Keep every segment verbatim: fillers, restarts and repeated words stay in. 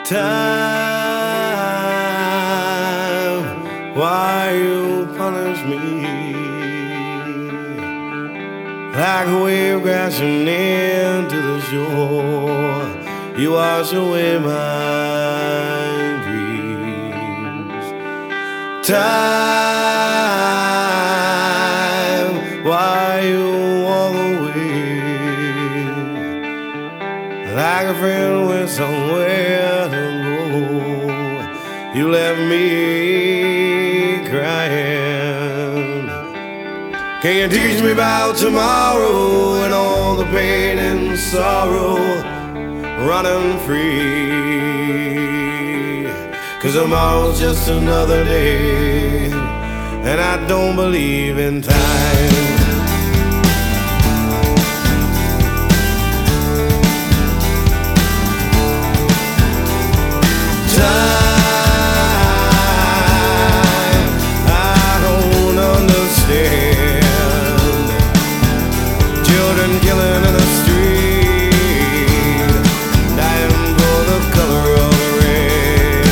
Time, why you punish me like a wave crashing into the shore? You wash away my dreams. Time, why you walk away like a friend with somewhere to go? You left me crying. Can you teach me about tomorrow and all the pain and sorrow running free? 'Cause tomorrow's just another day, and I don't believe in time. Killing in the street, dying for the color of the rain.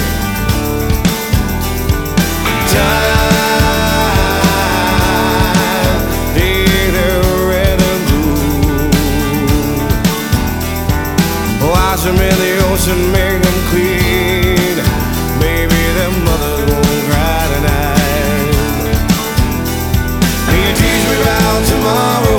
Time, either red and blue. Wash them in the ocean, make them clean. Maybe their mothers won't cry tonight. Can you teach me about tomorrow?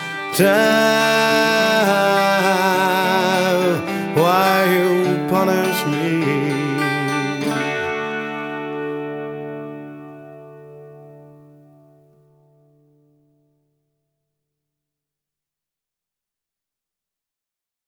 Time, why you punish